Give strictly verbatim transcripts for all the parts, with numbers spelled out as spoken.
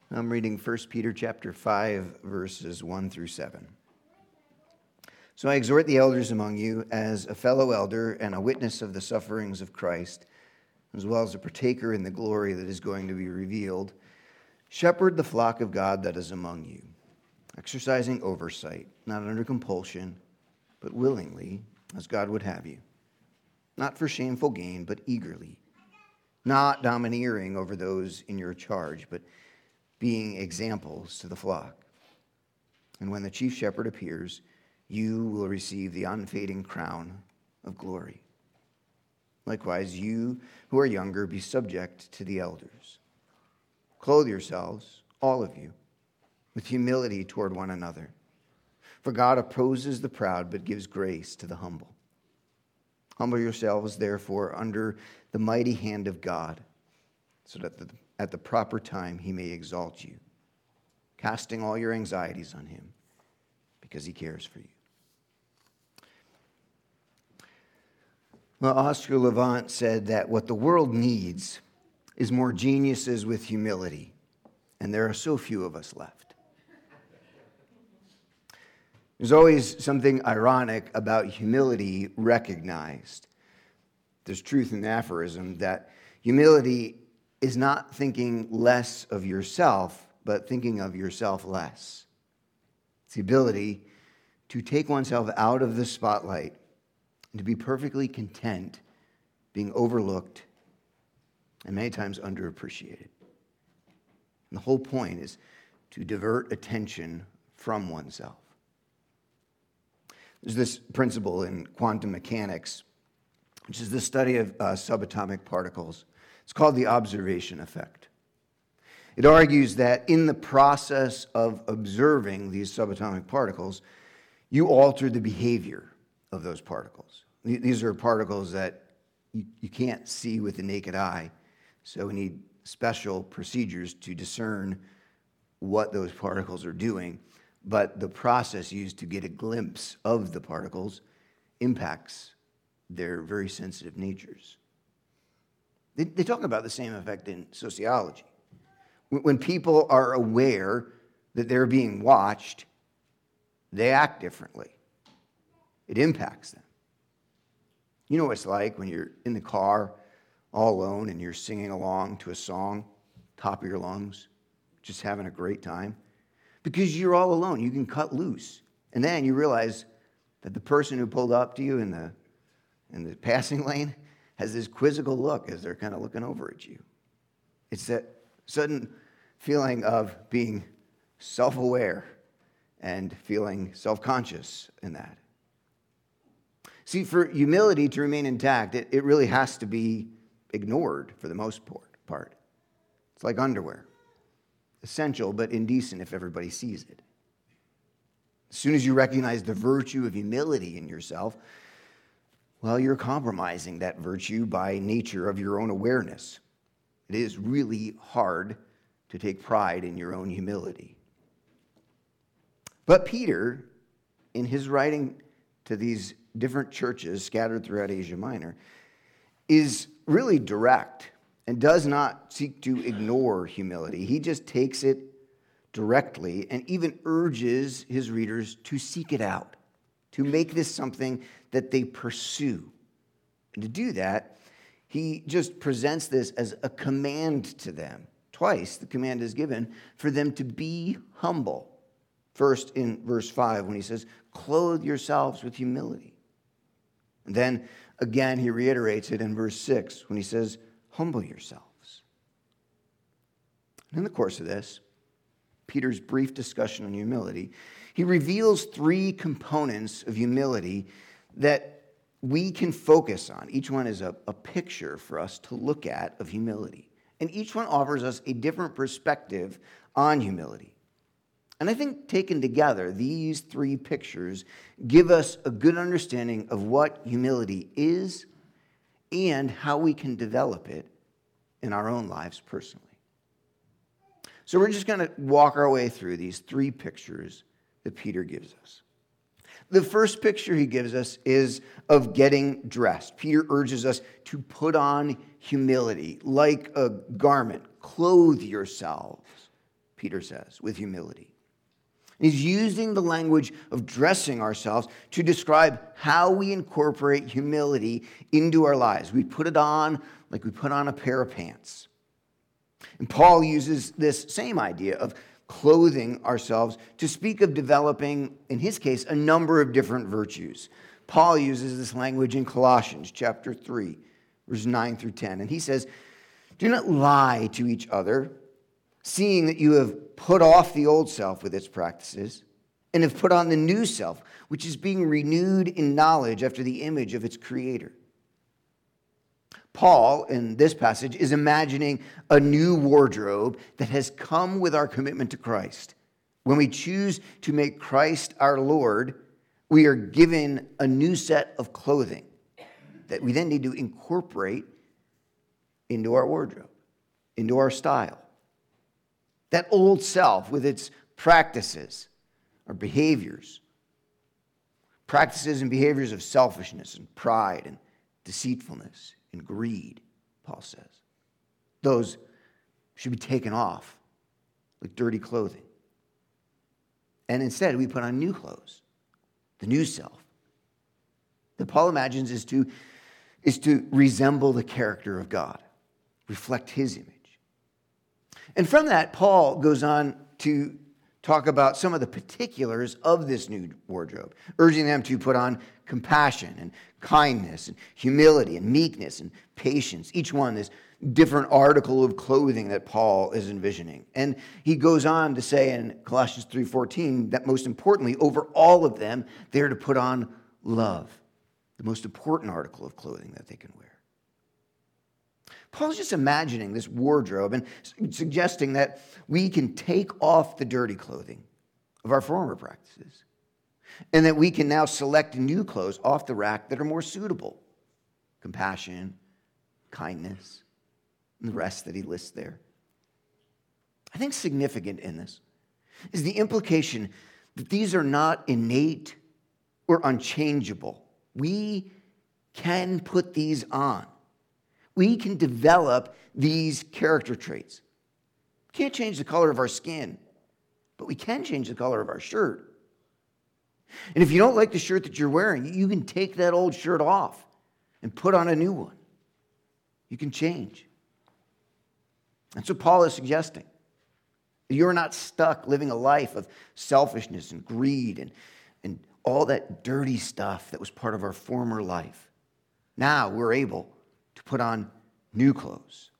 I'm reading First Peter chapter five, verses one through seven. So I exhort the elders among you as a fellow elder and a witness of the sufferings of Christ, as well as a partaker in the glory that is going to be revealed. Shepherd the flock of God that is among you, exercising oversight, not under compulsion, but willingly, as God would have you. Not for shameful gain, but eagerly. Not domineering over those in your charge, but being examples to the flock. And when the chief shepherd appears, you will receive the unfading crown of glory. Likewise, you who are younger, be subject to the elders. Clothe yourselves, all of you, with humility toward one another. For God opposes the proud, but gives grace to the humble. Humble yourselves, therefore, under the mighty hand of God, so that the, at the proper time he may exalt you, casting all your anxieties on him, because he cares for you. Well, Oscar Levant said that what the world needs is more geniuses with humility, and there are so few of us left. There's always something ironic about humility recognized. There's truth in the aphorism that humility is not thinking less of yourself, but thinking of yourself less. It's the ability to take oneself out of the spotlight and to be perfectly content being overlooked and many times underappreciated. And the whole point is to divert attention from oneself. There's this principle in quantum mechanics, which is the study of uh, subatomic particles. It's called the observation effect. It argues that in the process of observing these subatomic particles, you alter the behavior of those particles. These are particles that you, you can't see with the naked eye, so we need special procedures to discern what those particles are doing. But the process used to get a glimpse of the particles impacts their very sensitive natures. They, they talk about the same effect in sociology. When people are aware that they're being watched, they act differently. It impacts them. You know what it's like when you're in the car all alone and you're singing along to a song, top of your lungs, just having a great time. Because you're all alone. You can cut loose. And then you realize that the person who pulled up to you in the, in the passing lane has this quizzical look as they're kind of looking over at you. It's that sudden feeling of being self-aware and feeling self-conscious in that. See, for humility to remain intact, it, it really has to be ignored for the most part. It's like underwear. Essential, but indecent if everybody sees it. As soon as you recognize the virtue of humility in yourself, well, you're compromising that virtue by nature of your own awareness. It is really hard to take pride in your own humility. But Peter, in his writing to these different churches scattered throughout Asia Minor, is really direct and does not seek to ignore humility. He just takes it directly and even urges his readers to seek it out, to make this something that they pursue. And to do that, he just presents this as a command to them. Twice the command is given for them to be humble. First in verse five when he says, clothe yourselves with humility. And then again he reiterates it in verse six when he says, humble yourselves. And in the course of this, Peter's brief discussion on humility, he reveals three components of humility that we can focus on. Each one is a, a picture for us to look at of humility. And each one offers us a different perspective on humility. And I think taken together, these three pictures give us a good understanding of what humility is and how we can develop it in our own lives personally. So we're just going to walk our way through these three pictures that Peter gives us. The first picture he gives us is of getting dressed. Peter urges us to put on humility like a garment. Clothe yourselves Peter says, with humility. He's using the language of dressing ourselves to describe how we incorporate humility into our lives. We put it on like we put on a pair of pants. And Paul uses this same idea of clothing ourselves to speak of developing, in his case, a number of different virtues. Paul uses this language in Colossians chapter three, verses nine through ten. And he says, "Do not lie to each other, seeing that you have put off the old self with its practices, and have put on the new self, which is being renewed in knowledge after the image of its creator." Paul, in this passage, is imagining a new wardrobe that has come with our commitment to Christ. When we choose to make Christ our Lord, we are given a new set of clothing that we then need to incorporate into our wardrobe, into our style. That old self with its practices, our behaviors, practices and behaviors of selfishness and pride and deceitfulness and greed, Paul says. Those should be taken off like dirty clothing. And instead, we put on new clothes, the new self, that Paul imagines is to, is to resemble the character of God, reflect his image. And from that, Paul goes on to talk about some of the particulars of this new wardrobe, urging them to put on compassion and kindness and humility and meekness and patience, each one this different article of clothing that Paul is envisioning. And he goes on to say in Colossians three fourteen that most importantly, over all of them, they're to put on love, the most important article of clothing that they can wear. Paul's just imagining this wardrobe and suggesting that we can take off the dirty clothing of our former practices and that we can now select new clothes off the rack that are more suitable. Compassion, kindness, and the rest that he lists there. I think significant in this is the implication that these are not innate or unchangeable. We can put these on. We can develop these character traits. We can't change the color of our skin, but we can change the color of our shirt. And if you don't like the shirt that you're wearing, you can take that old shirt off and put on a new one. You can change. That's what Paul is suggesting. You're not stuck living a life of selfishness and greed and, and all that dirty stuff that was part of our former life. Now we're able to put on new clothes.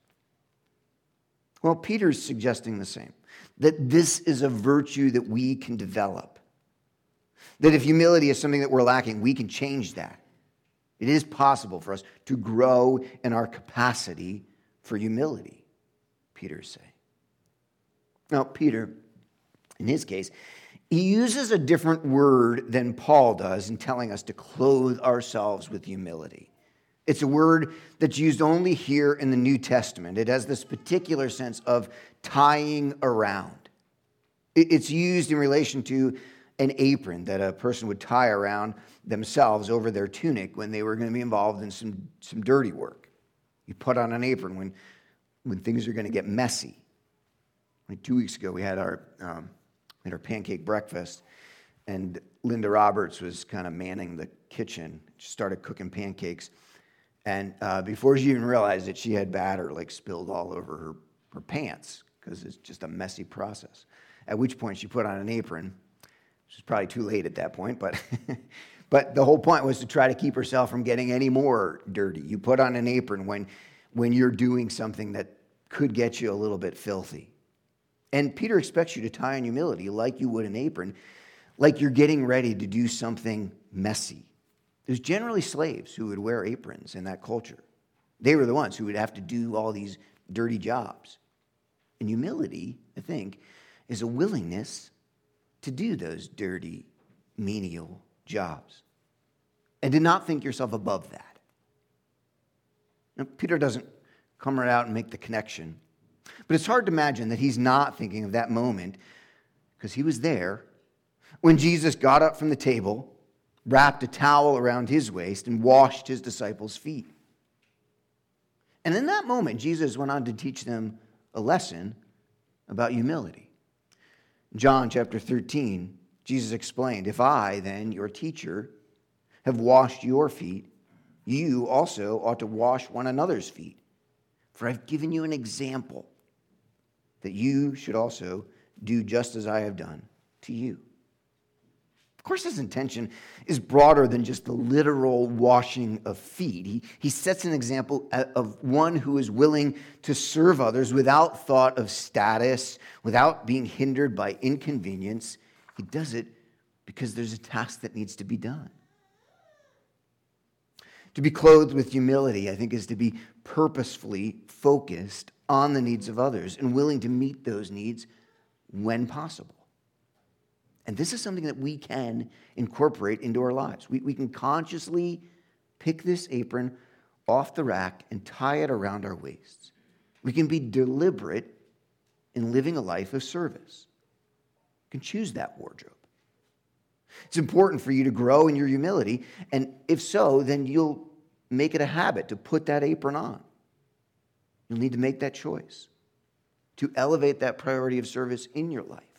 Well, Peter's suggesting the same, that this is a virtue that we can develop. That if humility is something that we're lacking, we can change that. It is possible for us to grow in our capacity for humility, Peter's saying. Now, Peter, in his case, he uses a different word than Paul does in telling us to clothe ourselves with humility. It's a word that's used only here in the New Testament. It has this particular sense of tying around. It's used in relation to an apron that a person would tie around themselves over their tunic when they were going to be involved in some, some dirty work. You put on an apron when, when things are going to get messy. Like two weeks ago, we had our, um, we had our pancake breakfast, and Linda Roberts was kind of manning the kitchen. She started cooking pancakes. And uh, before she even realized it, she had batter like spilled all over her, her pants because it's just a messy process. At which point she put on an apron. It was probably too late at that point, but but the whole point was to try to keep herself from getting any more dirty. You put on an apron when when you're doing something that could get you a little bit filthy. And Peter expects you to tie on humility like you would an apron, like you're getting ready to do something messy. There's generally slaves who would wear aprons in that culture. They were the ones who would have to do all these dirty jobs. And humility, I think, is a willingness to do those dirty, menial jobs. And to not think yourself above that. Now, Peter doesn't come right out and make the connection. But it's hard to imagine that he's not thinking of that moment, because he was there when Jesus got up from the table, wrapped a towel around his waist, and washed his disciples' feet. And in that moment, Jesus went on to teach them a lesson about humility. John chapter thirteen, Jesus explained, "If I, then, your teacher, have washed your feet, you also ought to wash one another's feet. For I've given you an example that you should also do just as I have done to you." Of course, his intention is broader than just the literal washing of feet. He, he sets an example of one who is willing to serve others without thought of status, without being hindered by inconvenience. He does it because there's a task that needs to be done. To be clothed with humility, I think, is to be purposefully focused on the needs of others and willing to meet those needs when possible. And this is something that we can incorporate into our lives. We, we can consciously pick this apron off the rack and tie it around our waists. We can be deliberate in living a life of service. You can choose that wardrobe. It's important for you to grow in your humility, and if so, then you'll make it a habit to put that apron on. You'll need to make that choice to elevate that priority of service in your life.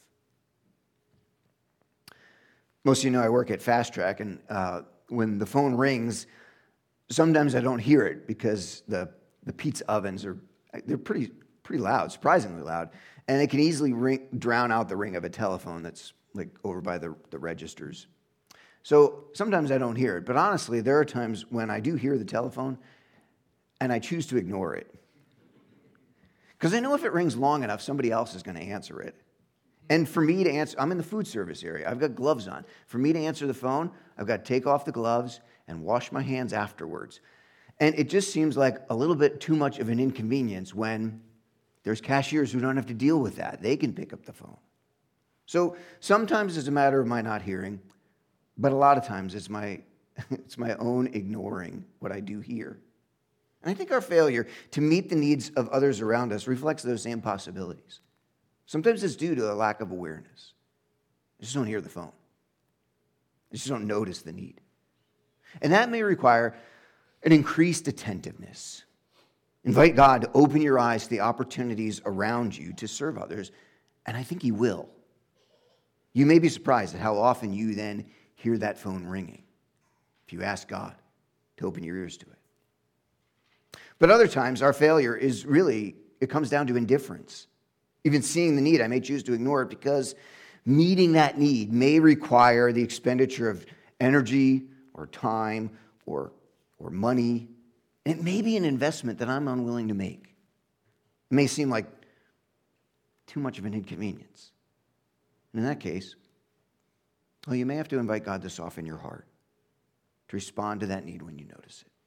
Most of you know I work at Fast Track, and uh, when the phone rings, sometimes I don't hear it because the, the pizza ovens are they're pretty pretty loud, surprisingly loud, and it can easily ring, drown out the ring of a telephone that's like over by the, the registers. So sometimes I don't hear it, but honestly, there are times when I do hear the telephone, and I choose to ignore it. Because I know if it rings long enough, somebody else is going to answer it. And for me to answer, I'm in the food service area. I've got gloves on. For me to answer the phone, I've got to take off the gloves and wash my hands afterwards. And it just seems like a little bit too much of an inconvenience when there's cashiers who don't have to deal with that. They can pick up the phone. So sometimes it's a matter of my not hearing, but a lot of times it's my, it's my own ignoring what I do hear. And I think our failure to meet the needs of others around us reflects those same possibilities. Sometimes it's due to a lack of awareness. I just don't hear the phone. I just don't notice the need. And that may require an increased attentiveness. Invite God to open your eyes to the opportunities around you to serve others, and I think He will. You may be surprised at how often you then hear that phone ringing if you ask God to open your ears to it. But other times, our failure is really, it comes down to indifference. Even seeing the need, I may choose to ignore it because meeting that need may require the expenditure of energy or time or, or money. And it may be an investment that I'm unwilling to make. It may seem like too much of an inconvenience. And in that case, well, you may have to invite God to soften your heart, to respond to that need when you notice it.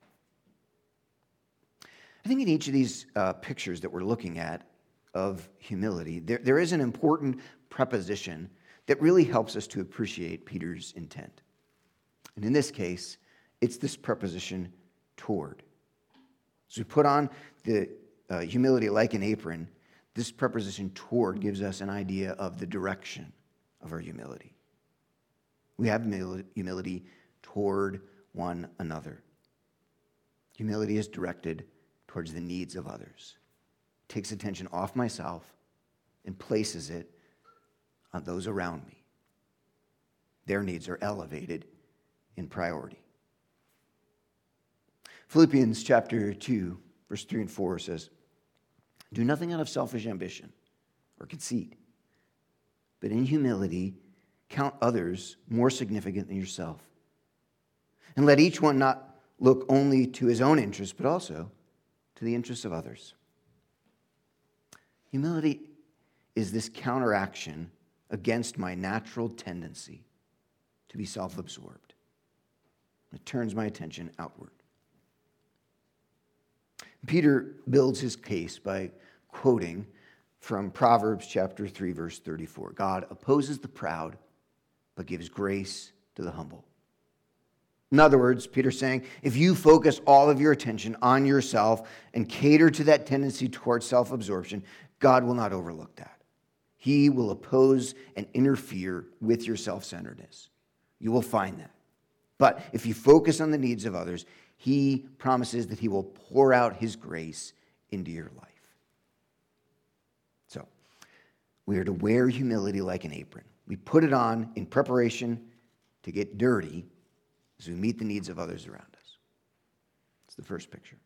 I think in each of these uh, pictures that we're looking at of humility, there, there is an important preposition that really helps us to appreciate Peter's intent. And in this case, it's this preposition, toward. So we put on the uh, humility like an apron. This preposition, toward, gives us an idea of the direction of our humility. We have humility toward one another. Humility is directed towards the needs of others. It takes attention off myself and places it on those around me. Their needs are elevated in priority. Philippians chapter two, verse three and four says, "Do nothing out of selfish ambition or conceit, but in humility count others more significant than yourself. And let each one not look only to his own interests, but also to the interests of others." Humility is this counteraction against my natural tendency to be self-absorbed. It turns my attention outward. Peter builds his case by quoting from Proverbs chapter three, verse thirty-four. God opposes the proud, but gives grace to the humble. In other words, Peter's saying, if you focus all of your attention on yourself and cater to that tendency towards self-absorption, God will not overlook that. He will oppose and interfere with your self-centeredness. You will find that. But if you focus on the needs of others, He promises that He will pour out His grace into your life. So, we are to wear humility like an apron. We put it on in preparation to get dirty as we meet the needs of others around us. That's the first picture.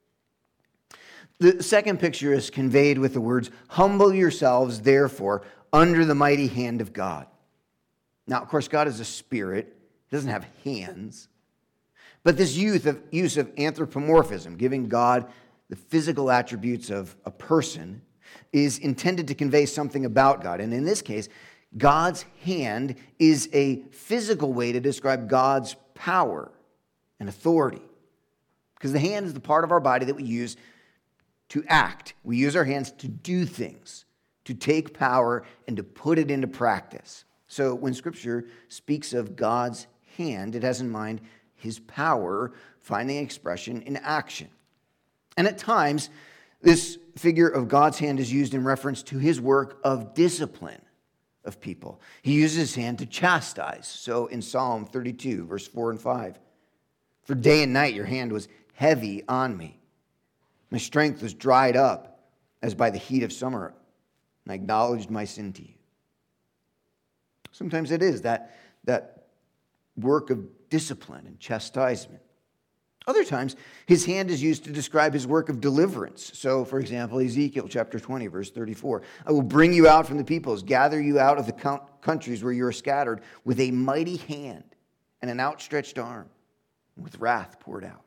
The second picture is conveyed with the words, humble yourselves, therefore, under the mighty hand of God. Now, of course, God is a spirit. He doesn't have hands. But this use of, use of anthropomorphism, giving God the physical attributes of a person, is intended to convey something about God. And in this case, God's hand is a physical way to describe God's power and authority. Because the hand is the part of our body that we use to act. We use our hands to do things, to take power and to put it into practice. So when Scripture speaks of God's hand, it has in mind his power finding expression in action. And at times, this figure of God's hand is used in reference to his work of discipline of people. He uses his hand to chastise. So in Psalm thirty-two, verse four and five, for day and night your hand was heavy on me. My strength was dried up as by the heat of summer, and I acknowledged my sin to you. Sometimes it is that, that work of discipline and chastisement. Other times, his hand is used to describe his work of deliverance. So, for example, Ezekiel chapter twenty, verse thirty-four, I will bring you out from the peoples, gather you out of the countries where you are scattered with a mighty hand and an outstretched arm, with wrath poured out.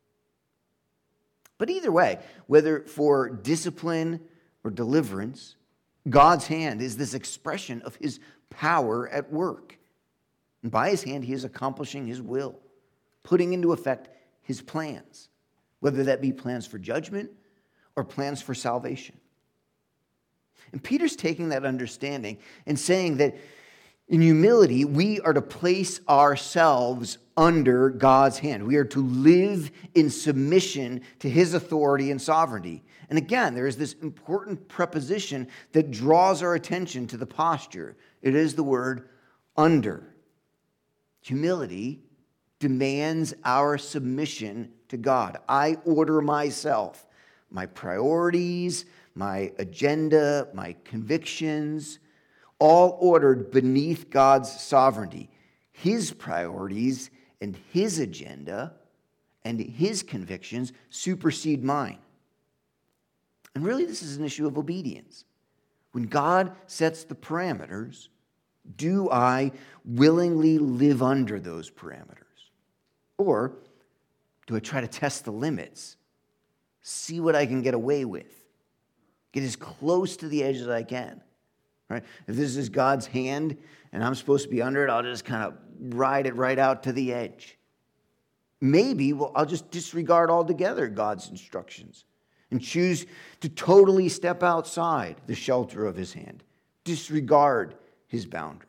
But either way, whether for discipline or deliverance, God's hand is this expression of his power at work. And by his hand, he is accomplishing his will, putting into effect his plans, whether that be plans for judgment or plans for salvation. And Peter's taking that understanding and saying that in humility, we are to place ourselves under God's hand. We are to live in submission to his authority and sovereignty. And again, there is this important preposition that draws our attention to the posture. It is the word under. Humility demands our submission to God. I order myself, my priorities, my agenda, my convictions, all ordered beneath God's sovereignty. His priorities and his agenda and his convictions supersede mine. And really, this is an issue of obedience. When God sets the parameters, do I willingly live under those parameters? Or do I try to test the limits, see what I can get away with, get as close to the edge as I can? Right? If this is God's hand and I'm supposed to be under it, I'll just kind of ride it right out to the edge. Maybe well, I'll just disregard altogether God's instructions and choose to totally step outside the shelter of his hand, disregard his boundaries.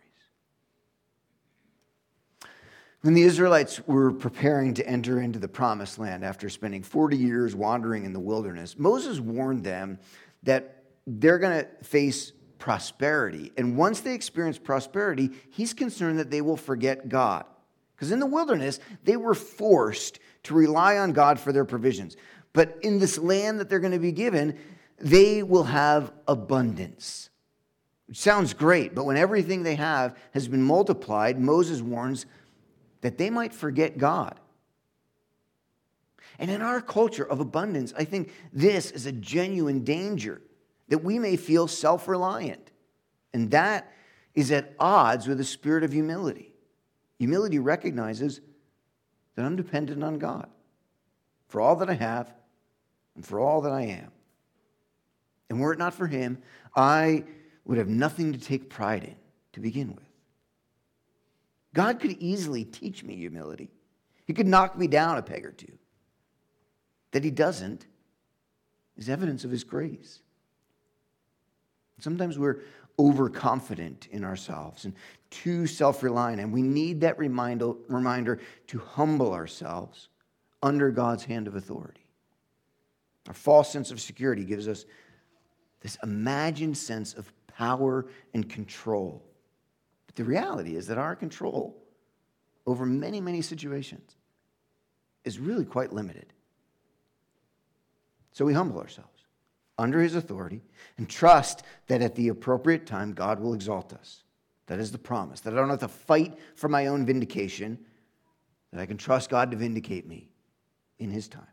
When the Israelites were preparing to enter into the promised land after spending forty years wandering in the wilderness, Moses warned them that they're going to face prosperity. And once they experience prosperity, he's concerned that they will forget God. Because in the wilderness, they were forced to rely on God for their provisions. But in this land that they're going to be given, they will have abundance. Which sounds great, but when everything they have has been multiplied, Moses warns that they might forget God. And in our culture of abundance, I think this is a genuine danger, that we may feel self-reliant. And that is at odds with the spirit of humility. Humility recognizes that I'm dependent on God for all that I have and for all that I am. And were it not for him, I would have nothing to take pride in to begin with. God could easily teach me humility. He could knock me down a peg or two. That he doesn't is evidence of his grace. Sometimes we're overconfident in ourselves and too self-reliant, and we need that reminder, reminder to humble ourselves under God's hand of authority. Our false sense of security gives us this imagined sense of power and control. But the reality is that our control over many, many situations is really quite limited. So we humble ourselves under his authority and trust that at the appropriate time, God will exalt us. That is the promise, that I don't have to fight for my own vindication, that I can trust God to vindicate me in his time.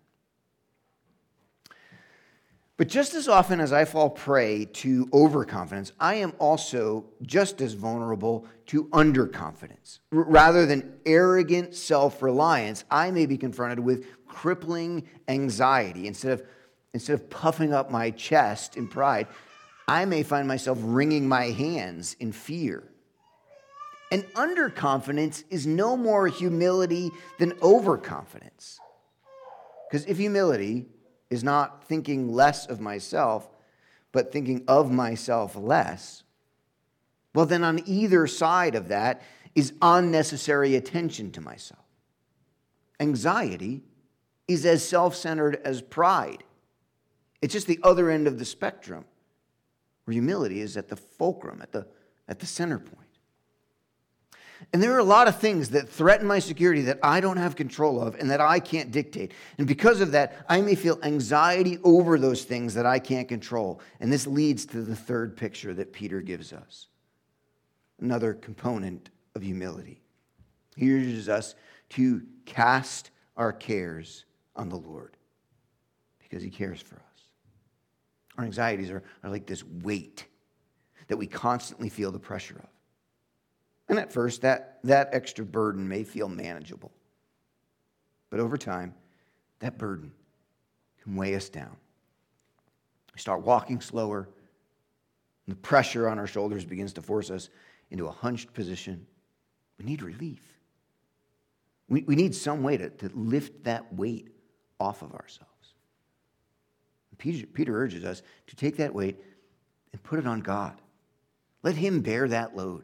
But just as often as I fall prey to overconfidence, I am also just as vulnerable to underconfidence. R- rather than arrogant self-reliance, I may be confronted with crippling anxiety. Instead of, instead of puffing up my chest in pride, I may find myself wringing my hands in fear. And underconfidence is no more humility than overconfidence. Because if humility is not thinking less of myself, but thinking of myself less, well, then on either side of that is unnecessary attention to myself. Anxiety is as self-centered as pride. It's just the other end of the spectrum, where humility is at the fulcrum, at the, at the center point. And there are a lot of things that threaten my security that I don't have control of and that I can't dictate. And because of that, I may feel anxiety over those things that I can't control. And this leads to the third picture that Peter gives us. Another component of humility. He urges us to cast our cares on the Lord because he cares for us. Our anxieties are, are like this weight that we constantly feel the pressure of. And at first, that, that extra burden may feel manageable. But over time, that burden can weigh us down. We start walking slower, and the pressure on our shoulders begins to force us into a hunched position. We need relief. We, we need some way to, to lift that weight off of ourselves. Peter, Peter urges us to take that weight and put it on God. Let him bear that load.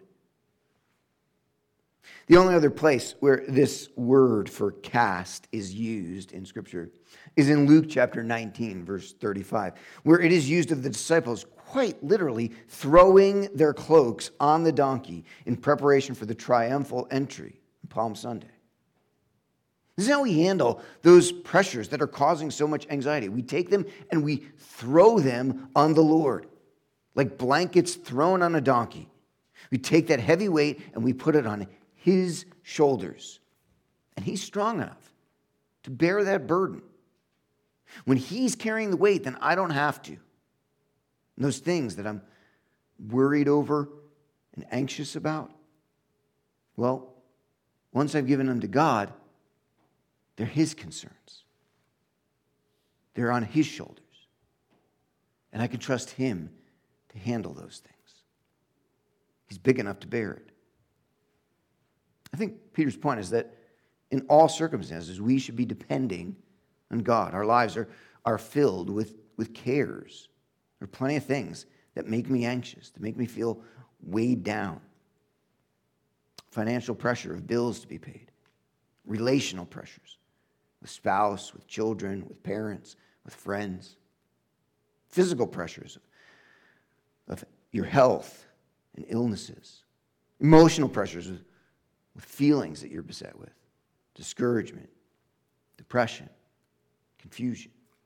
The only other place where this word for cast is used in Scripture is in Luke chapter nineteen, verse thirty-five, where it is used of the disciples quite literally throwing their cloaks on the donkey in preparation for the triumphal entry on Palm Sunday. This is how we handle those pressures that are causing so much anxiety. We take them and we throw them on the Lord, like blankets thrown on a donkey. We take that heavy weight and we put it on his shoulders. And he's strong enough to bear that burden. When he's carrying the weight, then I don't have to. And those things that I'm worried over and anxious about, well, once I've given them to God, they're his concerns. They're on his shoulders. And I can trust him to handle those things. He's big enough to bear it. I think Peter's point is that in all circumstances, we should be depending on God. Our lives are, are filled with, with cares. There are plenty of things that make me anxious, that make me feel weighed down. Financial pressure of bills to be paid. Relational pressures with spouse, with children, with parents, with friends. Physical pressures of, of your health and illnesses. Emotional pressures with with feelings that you're beset with, discouragement, depression, confusion.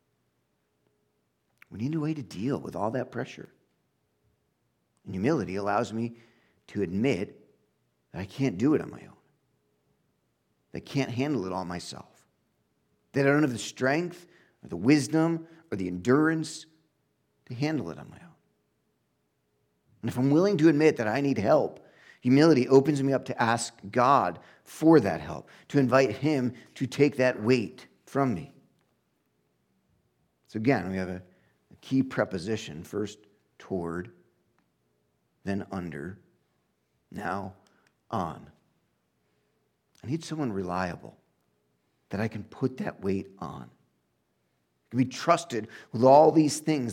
We need a way to deal with all that pressure. And humility allows me to admit that I can't do it on my own, that I can't handle it all myself, that I don't have the strength or the wisdom or the endurance to handle it on my own. And if I'm willing to admit that I need help, humility opens me up to ask God for that help, to invite him to take that weight from me. So again, we have a, a key preposition, first toward, then under, now on. I need someone reliable that I can put that weight on. I can be trusted with all these things